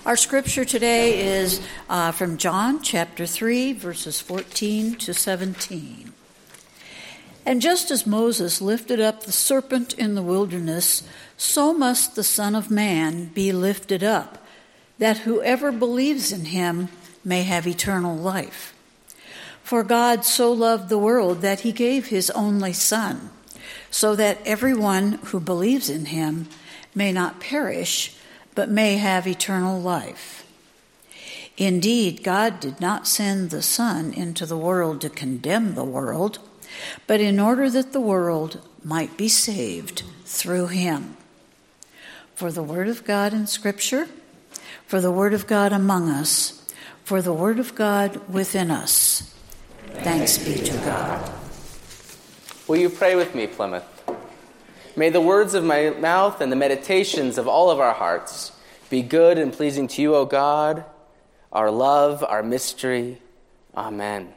Our scripture today is from John chapter 3, verses 14 to 17. And just as Moses lifted up the serpent in the wilderness, so must the Son of Man be lifted up, that whoever believes in him may have eternal life. For God so loved the world that he gave his only Son, so that everyone who believes in him may not perish, but may have eternal life. Indeed, God did not send the Son into the world to condemn the world, but in order that the world might be saved through him. For the word of God in Scripture, for the word of God among us, for the word of God within us. Thanks be to God. Will you pray with me, Plymouth? May the words of my mouth and the meditations of all of our hearts be good and pleasing to you, O God, our love, our mystery. Amen.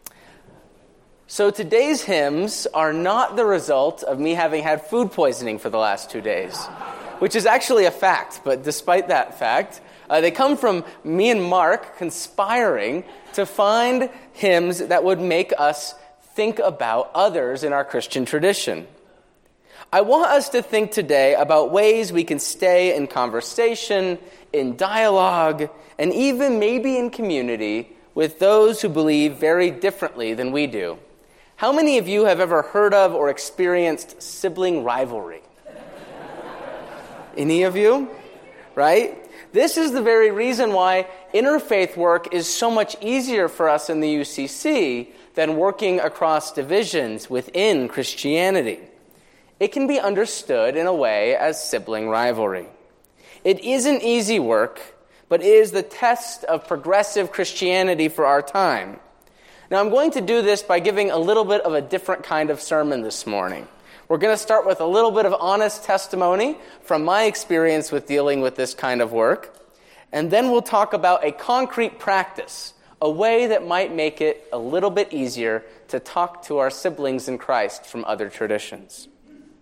So today's hymns are not the result of me having had food poisoning for the last 2 days, which is actually a fact, but despite that fact, they come from me and Mark conspiring to find hymns that would make us think about others in our Christian tradition. I want us to think today about ways we can stay in conversation, in dialogue, and even maybe in community with those who believe very differently than we do. How many of you have ever heard of or experienced sibling rivalry? Any of you? Right? This is the very reason why interfaith work is so much easier for us in the UCC than working across divisions within Christianity. It can be understood in a way as sibling rivalry. It isn't easy work, but it is the test of progressive Christianity for our time. Now, I'm going to do this by giving a little bit of a different kind of sermon this morning. We're going to start with a little bit of honest testimony from my experience with dealing with this kind of work, and then we'll talk about a concrete practice, a way that might make it a little bit easier to talk to our siblings in Christ from other traditions.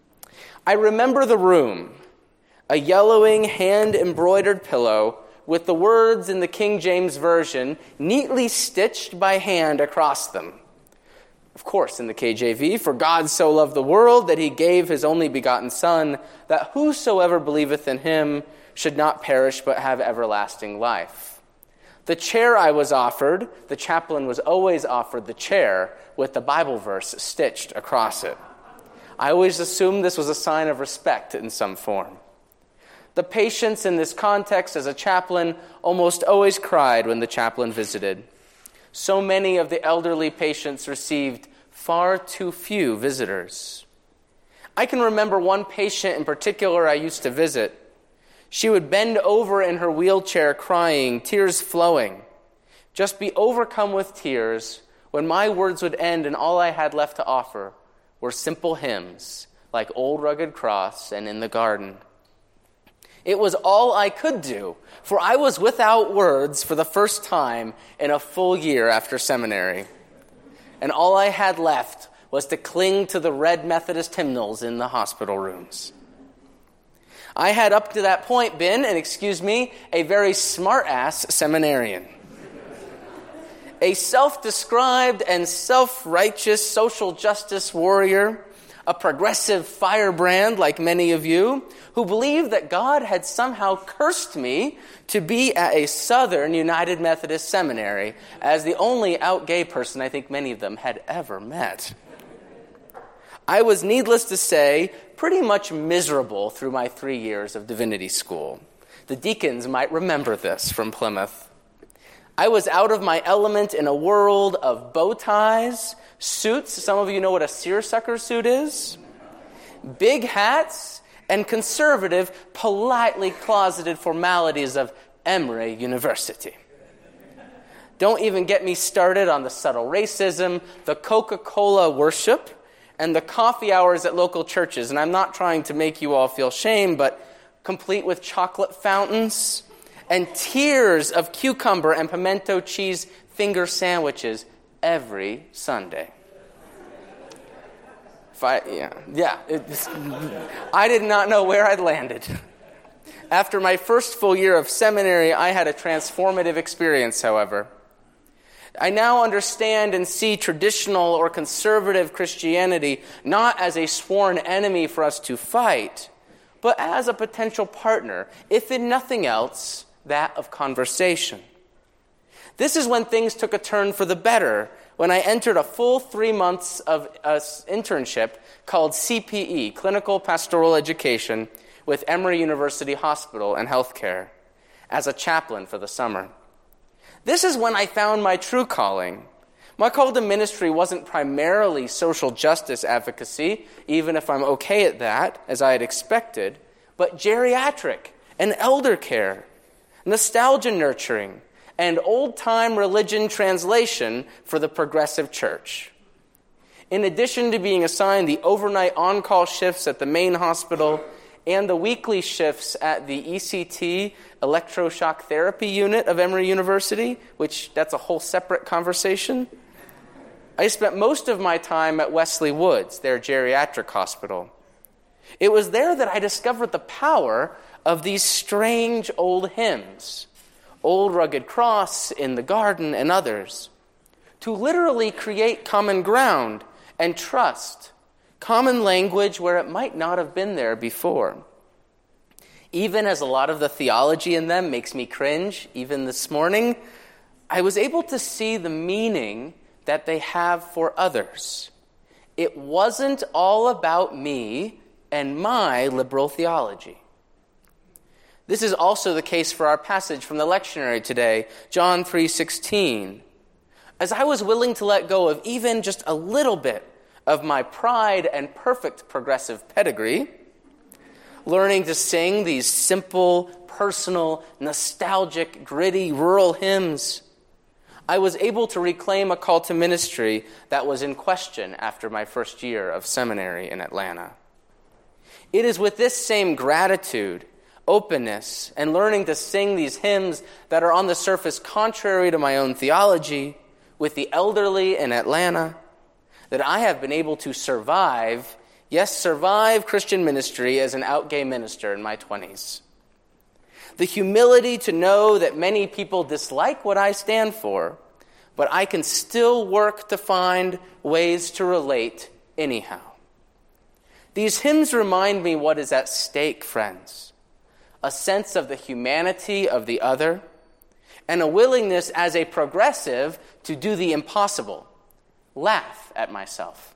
I remember the room, a yellowing hand-embroidered pillow with the words in the King James Version neatly stitched by hand across them. Of course, in the KJV, for God so loved the world that he gave his only begotten Son, that whosoever believeth in him should not perish but have everlasting life. The chair I was offered, the chaplain was always offered the chair with the Bible verse stitched across it. I always assumed this was a sign of respect in some form. The patients in this context as a chaplain almost always cried when the chaplain visited. So many of the elderly patients received far too few visitors. I can remember one patient in particular I used to visit. She would bend over in her wheelchair crying, tears flowing, just be overcome with tears when my words would end and all I had left to offer were simple hymns like Old Rugged Cross and In the Garden. It was all I could do, for I was without words for the first time in a full year after seminary. And all I had left was to cling to the red Methodist hymnals in the hospital rooms. I had up to that point been, and excuse me, a very smart-ass seminarian. A self-described and self-righteous social justice warrior, a progressive firebrand like many of you, who believed that God had somehow cursed me to be at a Southern United Methodist seminary as the only out gay person I think many of them had ever met. I was, needless to say, pretty much miserable through my 3 years of divinity school. The deacons might remember this from Plymouth. I was out of my element in a world of bow ties, suits, some of you know what a seersucker suit is, big hats, and conservative, politely closeted formalities of Emory University. Don't even get me started on the subtle racism, the Coca-Cola worship, and the coffee hours at local churches. And I'm not trying to make you all feel shame, but complete with chocolate fountains and tiers of cucumber and pimento cheese finger sandwiches every Sunday. I did not know where I'd landed. After my first full year of seminary, I had a transformative experience, however. I now understand and see traditional or conservative Christianity not as a sworn enemy for us to fight, but as a potential partner, if in nothing else, that of conversation. This is when things took a turn for the better, when I entered a full 3 months of an internship called CPE, Clinical Pastoral Education, with Emory University Hospital and Healthcare, as a chaplain for the summer. This is when I found my true calling. My call to ministry wasn't primarily social justice advocacy, even if I'm okay at that, as I had expected, but geriatric and elder care, nostalgia nurturing, and old-time religion translation for the progressive church. In addition to being assigned the overnight on-call shifts at the main hospital and the weekly shifts at the ECT, electroshock therapy unit of Emory University, which that's a whole separate conversation, I spent most of my time at Wesley Woods, their geriatric hospital. It was there that I discovered the power of these strange old hymns, Old Rugged Cross, In the Garden, and others, to literally create common ground and trust, common language where it might not have been there before. Even as a lot of the theology in them makes me cringe, even this morning, I was able to see the meaning that they have for others. It wasn't all about me and my liberal theology. This is also the case for our passage from the lectionary today, John 3:16. As I was willing to let go of even just a little bit of my pride and perfect progressive pedigree, learning to sing these simple, personal, nostalgic, gritty, rural hymns, I was able to reclaim a call to ministry that was in question after my first year of seminary in Atlanta. It is with this same gratitude, openness, and learning to sing these hymns that are on the surface contrary to my own theology with the elderly in Atlanta that I have been able to survive Christian ministry as an out gay minister in my 20s. The humility to know that many people dislike what I stand for, but I can still work to find ways to relate anyhow. These hymns remind me what is at stake, friends. A sense of the humanity of the other, and a willingness as a progressive to do the impossible, laugh at myself.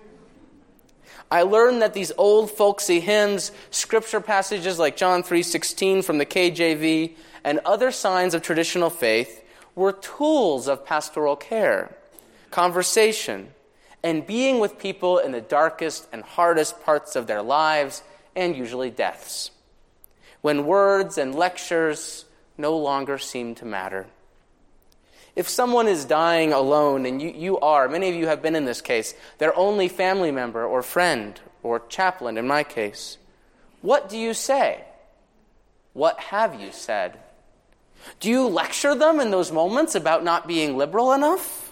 I learned that these old folksy hymns, scripture passages like John 3:16 from the KJV, and other signs of traditional faith were tools of pastoral care, conversation, and being with people in the darkest and hardest parts of their lives, and usually deaths, when words and lectures no longer seem to matter. If someone is dying alone, and you are, many of you have been in this case, their only family member or friend or chaplain in my case, what do you say? What have you said? Do you lecture them in those moments about not being liberal enough?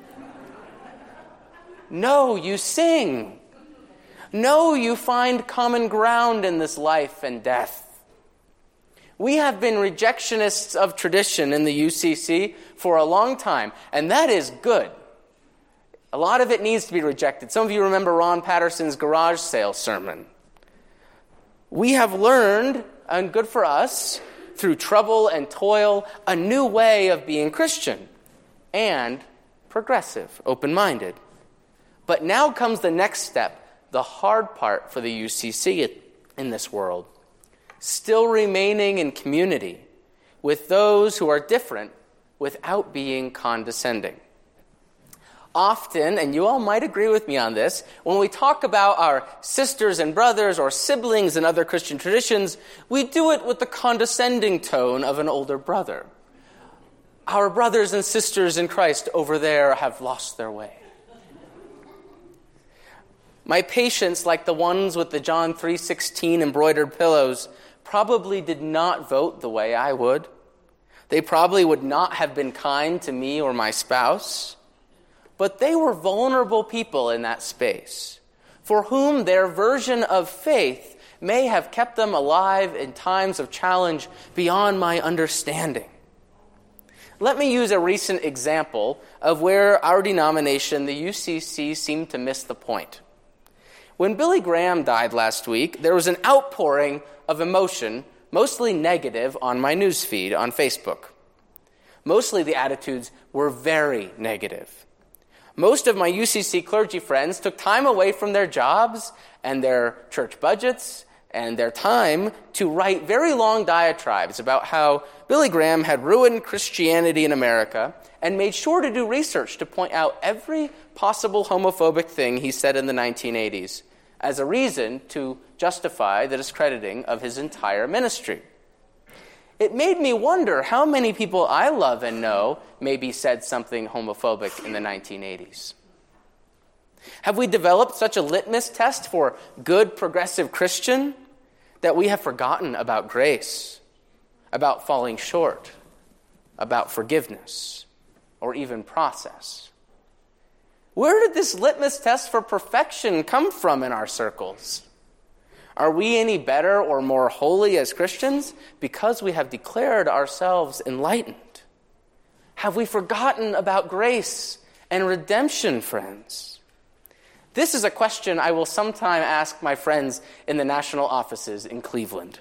No, you sing. No, you find common ground in this life and death. We have been rejectionists of tradition in the UCC for a long time, and that is good. A lot of it needs to be rejected. Some of you remember Ron Patterson's garage sale sermon. We have learned, and good for us, through trouble and toil, a new way of being Christian and progressive, open-minded. But now comes the next step, the hard part for the UCC in this world. Still remaining in community with those who are different without being condescending. Often, and you all might agree with me on this, when we talk about our sisters and brothers or siblings in other Christian traditions, we do it with the condescending tone of an older brother. Our brothers and sisters in Christ over there have lost their way. My patients, like the ones with the John 3:16 embroidered pillows, probably did not vote the way I would. They probably would not have been kind to me or my spouse. But they were vulnerable people in that space, for whom their version of faith may have kept them alive in times of challenge beyond my understanding. Let me use a recent example of where our denomination, the UCC, seemed to miss the point. When Billy Graham died last week, there was an outpouring of emotion, mostly negative, on my newsfeed on Facebook. Mostly the attitudes were very negative. Most of my UCC clergy friends took time away from their jobs and their church budgets and their time to write very long diatribes about how Billy Graham had ruined Christianity in America and made sure to do research to point out every possible homophobic thing he said in the 1980s as a reason to justify the discrediting of his entire ministry. It made me wonder how many people I love and know maybe said something homophobic in the 1980s. Have we developed such a litmus test for good progressive Christian that we have forgotten about grace, about falling short, about forgiveness, or even process? Where did this litmus test for perfection come from in our circles? Are we any better or more holy as Christians because we have declared ourselves enlightened? Have we forgotten about grace and redemption, friends? This is a question I will sometime ask my friends in the national offices in Cleveland.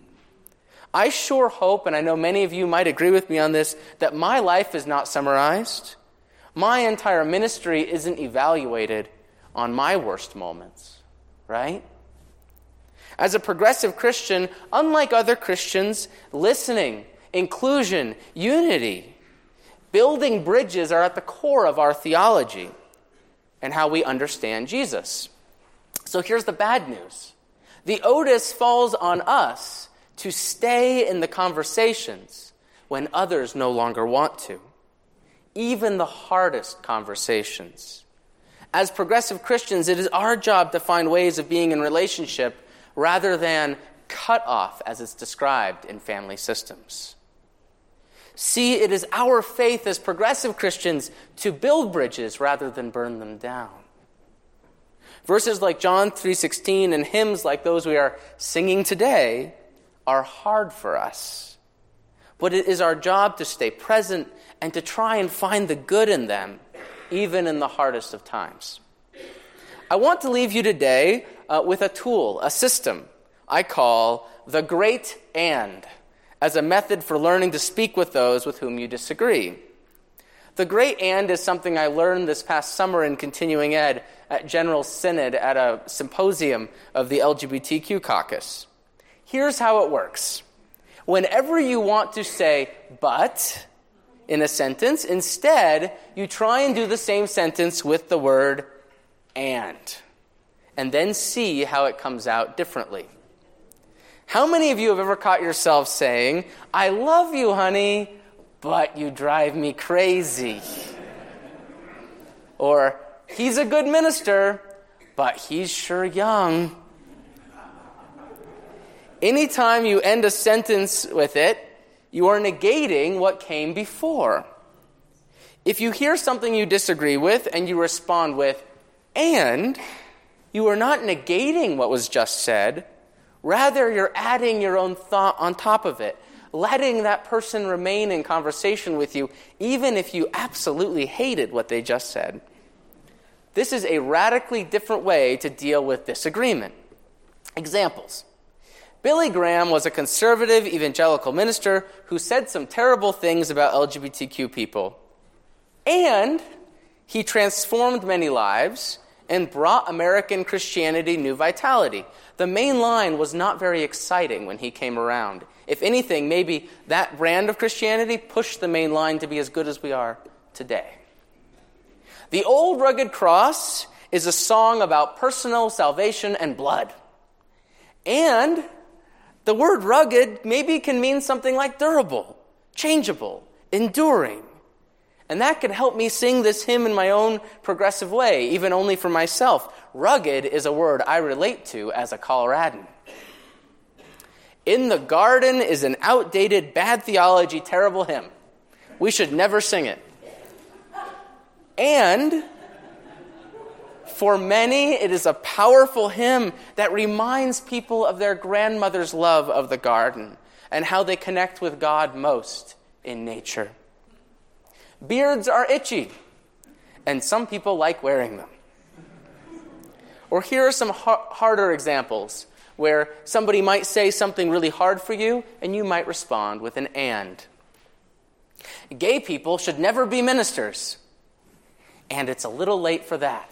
I sure hope, and I know many of you might agree with me on this, that my life is not summarized. My entire ministry isn't evaluated on my worst moments, right? As a progressive Christian, unlike other Christians, listening, inclusion, unity, building bridges are at the core of our theology and how we understand Jesus. So here's the bad news. The onus falls on us to stay in the conversations when others no longer want to, even the hardest conversations. As progressive Christians, it is our job to find ways of being in relationship rather than cut off as it's described in family systems. See, it is our faith as progressive Christians to build bridges rather than burn them down. Verses like John 3:16 and hymns like those we are singing today are hard for us. But it is our job to stay present and to try and find the good in them, even in the hardest of times. I want to leave you today with a tool, a system I call the Great And, as a method for learning to speak with those with whom you disagree. The Great And is something I learned this past summer in continuing ed at General Synod at a symposium of the LGBTQ caucus. Here's how it works. Whenever you want to say but in a sentence, instead you try and do the same sentence with the word and then see how it comes out differently. How many of you have ever caught yourself saying, "I love you, honey, but you drive me crazy"? Or, "He's a good minister, but he's sure young"? Anytime you end a sentence with it, you are negating what came before. If you hear something you disagree with and you respond with "and," you are not negating what was just said. Rather, you're adding your own thought on top of it, letting that person remain in conversation with you, even if you absolutely hated what they just said. This is a radically different way to deal with disagreement. Examples. Billy Graham was a conservative evangelical minister who said some terrible things about LGBTQ people. And he transformed many lives and brought American Christianity new vitality. The main line was not very exciting when he came around. If anything, maybe that brand of Christianity pushed the main line to be as good as we are today. The Old Rugged Cross is a song about personal salvation and blood. And the word rugged maybe can mean something like durable, changeable, enduring. And that can help me sing this hymn in my own progressive way, even only for myself. Rugged is a word I relate to as a Coloradan. In the Garden is an outdated, bad theology, terrible hymn. We should never sing it. And For many, it is a powerful hymn that reminds people of their grandmother's love of the garden and how they connect with God most in nature. Beards are itchy, and some people like wearing them. Or here are some harder examples where somebody might say something really hard for you, and you might respond with an and. Gay people should never be ministers, and it's a little late for that.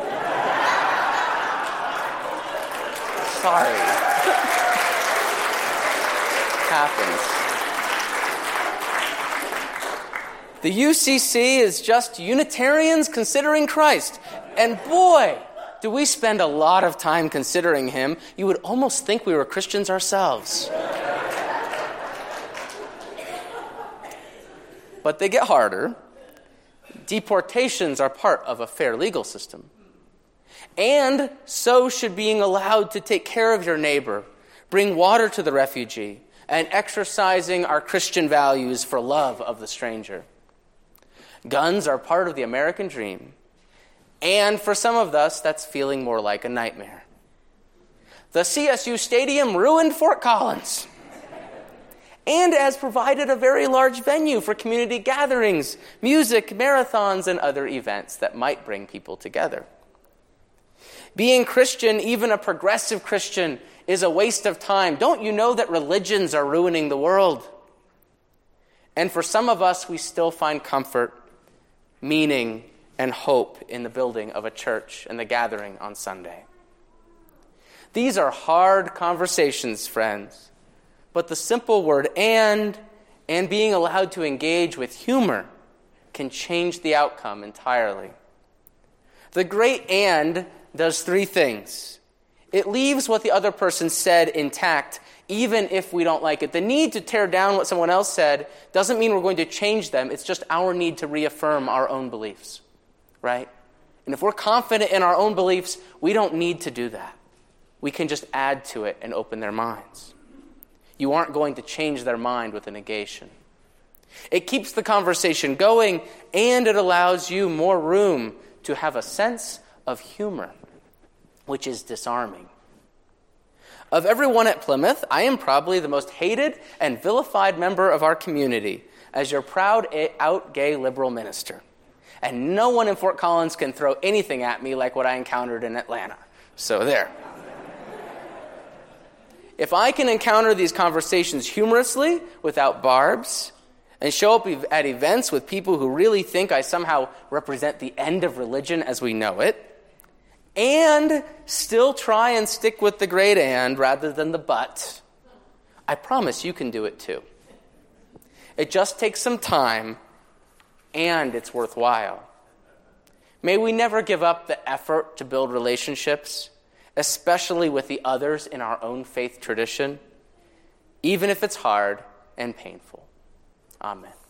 Sorry. Happens. The UCC is just Unitarians considering Christ. And boy, do we spend a lot of time considering him. You would almost think we were Christians ourselves. But they get harder. Deportations are part of a fair legal system. And so should being allowed to take care of your neighbor, bring water to the refugee, and exercising our Christian values for love of the stranger. Guns are part of the American dream. And for some of us, that's feeling more like a nightmare. The CSU Stadium ruined Fort Collins. And has provided a very large venue for community gatherings, music, marathons, and other events that might bring people together. Being Christian, even a progressive Christian, is a waste of time. Don't you know that religions are ruining the world? And for some of us, we still find comfort, meaning, and hope in the building of a church and the gathering on Sunday. These are hard conversations, friends. But the simple word and being allowed to engage with humor can change the outcome entirely. The great and does three things. It leaves what the other person said intact, even if we don't like it. The need to tear down what someone else said doesn't mean we're going to change them. It's just our need to reaffirm our own beliefs, right? And if we're confident in our own beliefs, we don't need to do that. We can just add to it and open their minds. You aren't going to change their mind with a negation. It keeps the conversation going, and it allows you more room to have a sense of humor, which is disarming. Of everyone at Plymouth, I am probably the most hated and vilified member of our community as your proud out gay liberal minister. And no one in Fort Collins can throw anything at me like what I encountered in Atlanta. So there. If I can encounter these conversations humorously, without barbs, and show up at events with people who really think I somehow represent the end of religion as we know it, and still try and stick with the great and rather than the but, I promise you can do it too. It just takes some time, and it's worthwhile. May we never give up the effort to build relationships, especially with the others in our own faith tradition, even if it's hard and painful. Amen.